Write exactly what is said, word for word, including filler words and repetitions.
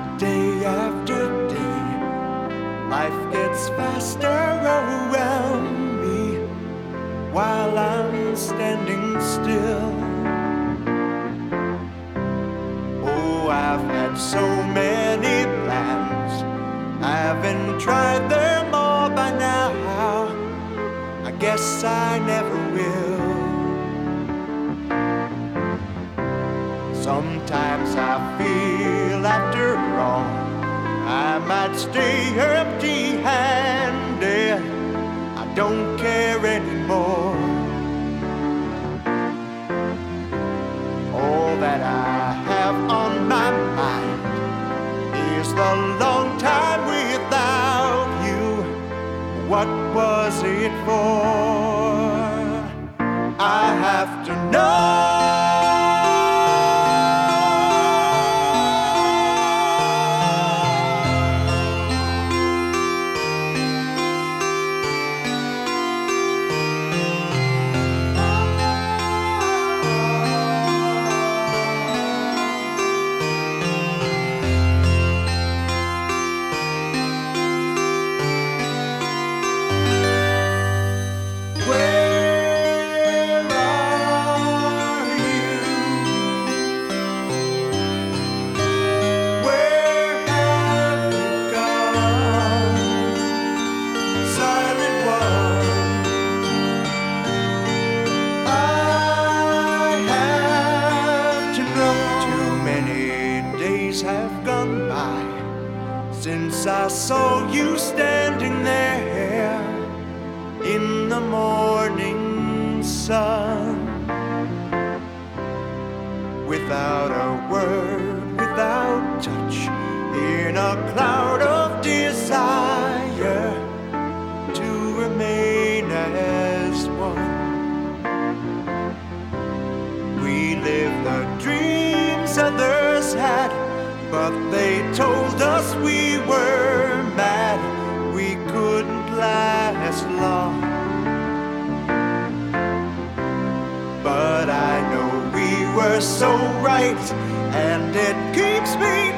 day after day, life gets faster around me while I'm standing still. Oh, I've had so many plans, I haven't tried them all by now. I guess I never will. Sometimes I feel after all I might stay empty-handed. I don't care anymore. All that I have on my mind is the long time without you. What was it for? I have to know. Have gone by since I saw you standing there in the morning sun, without a word, without touch, in a cloud of desire to remain as one. We live the dreams others had, but they told us we were mad, we couldn't last long. But I know we were so right, and it keeps me